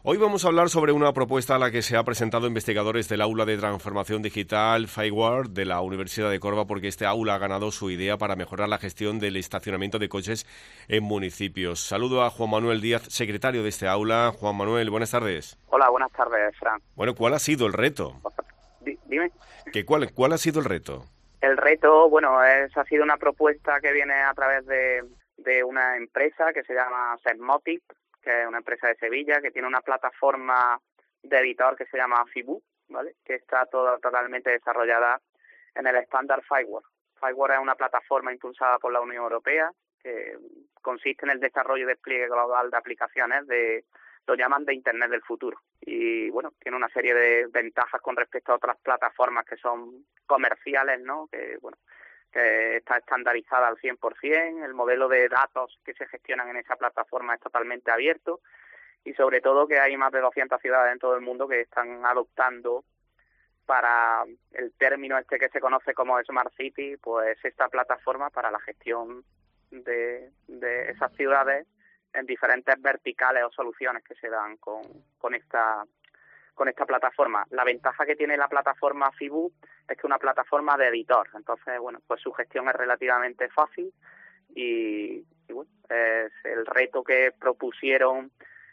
Hoy vamos a hablar sobre una propuesta a la que se ha presentado investigadores del Aula de Transformación Digital Firewall de la Universidad de Córdoba, porque este aula ha ganado su idea para mejorar la gestión del estacionamiento de coches en municipios. Saludo a Juan Manuel Díaz, secretario de este aula. Juan Manuel, buenas tardes. Hola, buenas tardes, Fran. Bueno, ¿cuál ha sido el reto? Dime. ¿Cuál ha sido el reto? El reto, ha sido una propuesta que viene a través de una empresa que se llama Setmotic, que es una empresa de Sevilla, que tiene una plataforma de editor que se llama FIBU, ¿vale? Que está totalmente desarrollada en el estándar Firewall. Firewall es una plataforma impulsada por la Unión Europea que consiste en el desarrollo y despliegue global de aplicaciones lo llaman de Internet del futuro. Y tiene una serie de ventajas con respecto a otras plataformas que son comerciales, ¿no? Que está estandarizada al 100%, el modelo de datos que se gestionan en esa plataforma es totalmente abierto y sobre todo que hay más de 200 ciudades en todo el mundo que están adoptando para el término que se conoce como Smart City, pues esta plataforma para la gestión de esas ciudades en diferentes verticales o soluciones que se dan con esta plataforma. La ventaja que tiene la plataforma FIBU es que es una plataforma de editor, entonces pues su gestión es relativamente fácil y es el reto que propusieron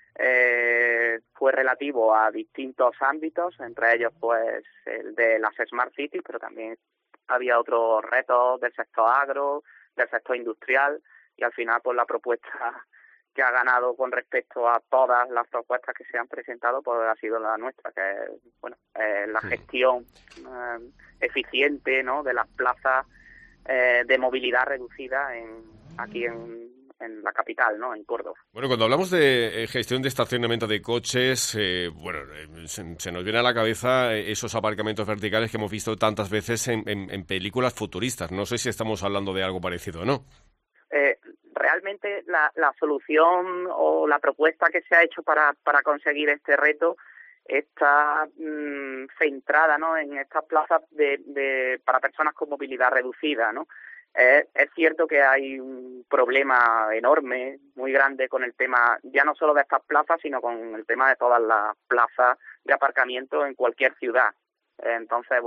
fue relativo a distintos ámbitos, entre ellos pues el de las Smart Cities, pero también había otros retos del sector agro, del sector industrial y al final pues la propuesta que ha ganado con respecto a todas las propuestas que se han presentado, pues ha sido la nuestra, que es la gestión eficiente, ¿no?, de las plazas de movilidad reducida aquí en la capital, ¿no?, en Córdoba. Bueno, cuando hablamos de gestión de estacionamiento de coches, se nos viene a la cabeza esos aparcamientos verticales que hemos visto tantas veces en películas futuristas. No sé si estamos hablando de algo parecido o no. Realmente la solución o la propuesta que se ha hecho para conseguir este reto está centrada, ¿no?, en estas plazas para personas con movilidad reducida, ¿no? Es cierto que hay un problema enorme, muy grande con el tema, ya no solo de estas plazas, sino con el tema de todas las plazas de aparcamiento en cualquier ciudad. Entonces,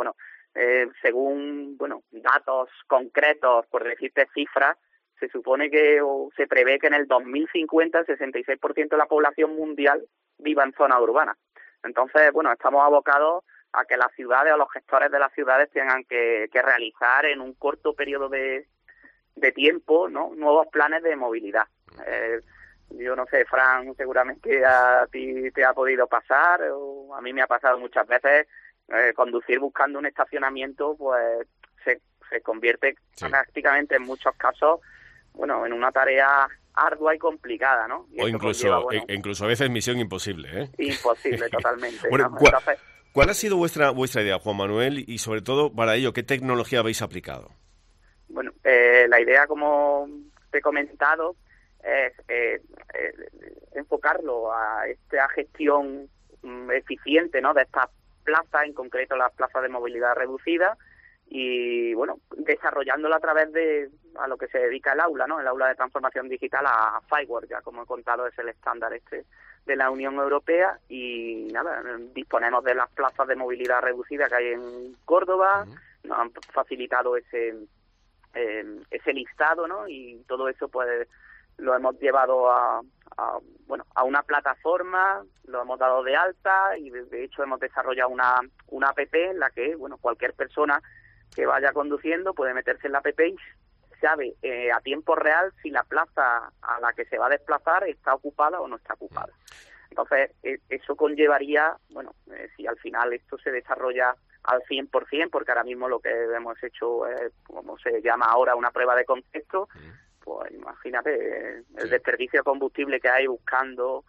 según datos concretos, por decirte cifras, se supone que o se prevé que en el 2050 el 66% de la población mundial viva en zonas urbanas. Entonces, estamos abocados a que las ciudades o los gestores de las ciudades tengan que realizar en un corto periodo de tiempo, ¿no?, nuevos planes de movilidad. Yo no sé, Fran, seguramente a ti te ha podido pasar, o a mí me ha pasado muchas veces, conducir buscando un estacionamiento, pues se convierte prácticamente en muchos casos en una tarea ardua y complicada, ¿no? Y o incluso a veces misión imposible, ¿eh? Imposible, totalmente. Bueno, ¿cuál ha sido vuestra idea, Juan Manuel? Y sobre todo, para ello, ¿qué tecnología habéis aplicado? La idea, como te he comentado, es enfocarlo a esta gestión eficiente, ¿no?, de estas plazas, en concreto las plazas de movilidad reducida, y desarrollándola a través a lo que se dedica el aula, ¿no?, el aula de transformación digital, a Firewall, ya como he contado es el estándar de la Unión Europea, y disponemos de las plazas de movilidad reducida que hay en Córdoba. Nos han facilitado ese listado, ¿no?, y todo eso pues lo hemos llevado a una plataforma, lo hemos dado de alta y de hecho hemos desarrollado una app en la que cualquier persona que vaya conduciendo puede meterse en la app y sabe a tiempo real si la plaza a la que se va a desplazar está ocupada o no está ocupada. Entonces, eso conllevaría, si al final esto se desarrolla al 100%, porque ahora mismo lo que hemos hecho es, como se llama ahora, una prueba de concepto, pues imagínate el desperdicio de combustible que hay buscando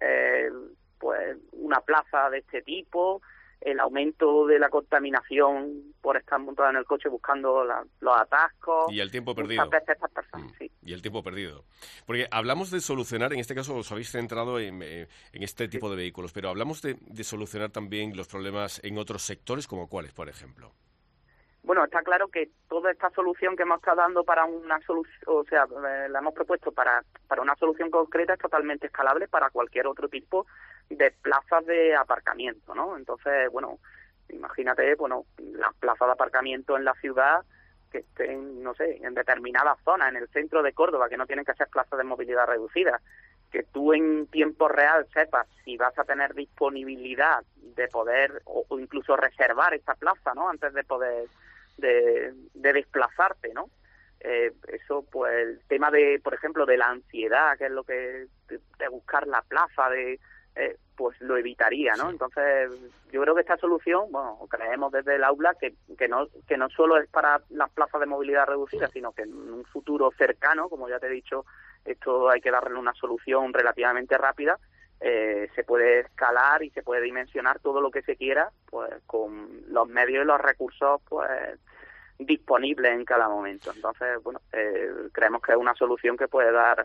pues una plaza de este tipo, el aumento de la contaminación por estar montado en el coche buscando los atascos. Y el tiempo perdido. Muchas veces estas personas, sí. Y el tiempo perdido. Porque hablamos de solucionar, en este caso os habéis centrado en este tipo de vehículos, pero hablamos de solucionar también los problemas en otros sectores, como cuáles, por ejemplo. Bueno, está claro que toda esta solución que hemos estado dando para una solución, o sea, la hemos propuesto para una solución concreta, es totalmente escalable para cualquier otro tipo de plazas de aparcamiento, ¿no? Entonces, bueno, imagínate, bueno, las plazas de aparcamiento en la ciudad que estén, no sé, en determinadas zonas, en el centro de Córdoba, que no tienen que ser plazas de movilidad reducida, que tú en tiempo real sepas si vas a tener disponibilidad de poder o incluso reservar esa plaza, ¿no? Antes de poder de desplazarte, ¿no? Eso, pues, el tema de, por ejemplo, de la ansiedad, que es lo que de buscar la plaza, pues lo evitaría, ¿no? Sí. Entonces, yo creo que esta solución, bueno, creemos desde el aula que no solo es para las plazas de movilidad reducida, sino que en un futuro cercano, como ya te he dicho, esto hay que darle una solución relativamente rápida. Se puede escalar y se puede dimensionar todo lo que se quiera, pues con los medios y los recursos, pues, disponibles en cada momento. Entonces, bueno, creemos que es una solución que puede dar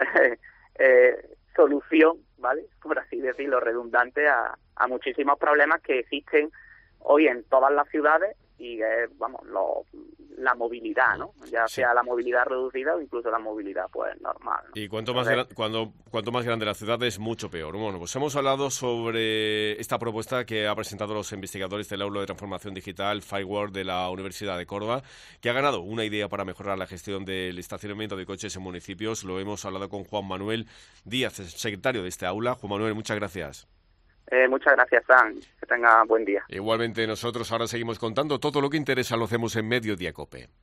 solución, ¿vale?, por así decirlo, redundante a muchísimos problemas que existen hoy en todas las ciudades y vamos, la movilidad, ¿no? Ya Sí. sea la movilidad reducida o incluso la movilidad, pues, normal, ¿no? Y cuanto más grande la ciudad es mucho peor. Bueno, pues hemos hablado sobre esta propuesta que ha presentado los investigadores del Aula de Transformación Digital Firewall de la Universidad de Córdoba, que ha ganado una idea para mejorar la gestión del estacionamiento de coches en municipios. Lo hemos hablado con Juan Manuel Díaz, secretario de este aula. Juan Manuel, muchas gracias. Muchas gracias, Sam. Que tenga buen día. Igualmente nosotros ahora seguimos contando todo lo que interesa, lo hacemos en Mediodía COPE.